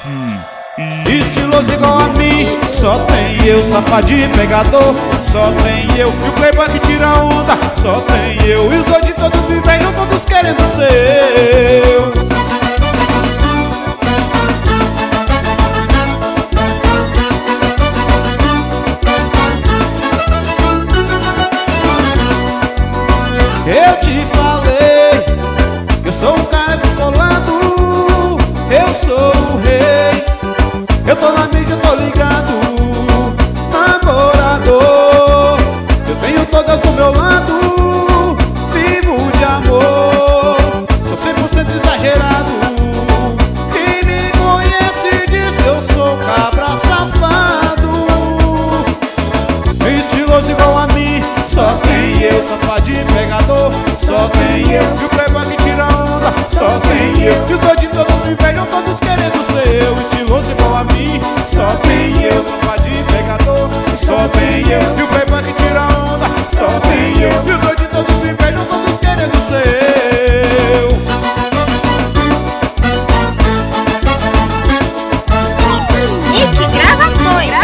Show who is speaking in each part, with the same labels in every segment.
Speaker 1: Estiloso igual a mim, só tem eu, safadinho e pegador. Só tem eu, e o playboy que tira onda. Só tem eu, e os doidinhos todos me vejam, todos querendo ser eu. Eu te falei, eu sou um cara descolado, eu sou o rei. Eu tô na mídia, eu tô ligado, namorador. Eu tenho todas do meu lado, vivo de amor. Sou 100% exagerado, quem me conhece diz que eu sou cabra safado. Estiloso igual a mim, só tem eu, safadinho e pegador. Só tem eu, e o playboy que tira onda. Só tem eu, e os doidinhos todos me vejam, todos querendo ser eu. Estiloso igual a mim, só tem eu, safadinho e pegador. Só tem eu, e o playboy que tira onda. Só tem eu, e os doidinhos todos me vejam, todos querendo ser eu.
Speaker 2: Nick Gravações.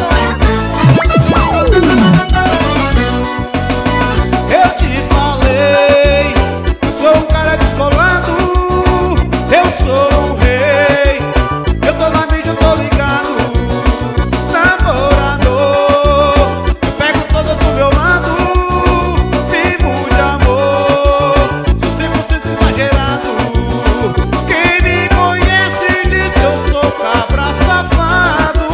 Speaker 1: Eu te falei, eu sou um cara descolado, eu sou o rei. Eu tô na mídia, eu tô ligado, namorador. Eu pego todas do meu lado, vivo de amor. Sou 100% exagerado, quem me conhece diz que eu sou cabra safado.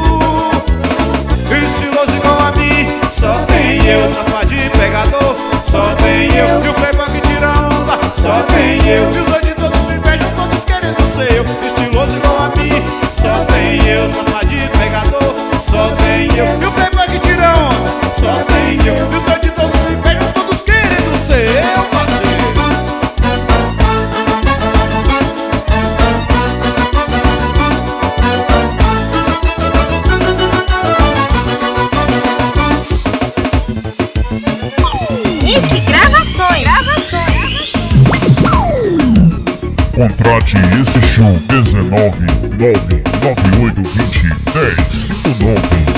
Speaker 1: Estiloso igual a mim, só tem eu, safadinho e pegador. Só tem eu, e o playboy que tira onda. Só tem eu, e os doidinhos todos me vejam, todos querendo ser eu. Estiloso igual a mim, só tem eu, safadinho e pegador. Só tem eu, e o playboy que tira onda. Só tem eu, e os doidinhos todos me vejam, todos querendo ser eu, parceiro.
Speaker 2: Nick Gravações.
Speaker 3: Contrate esse show 19 99820 1059.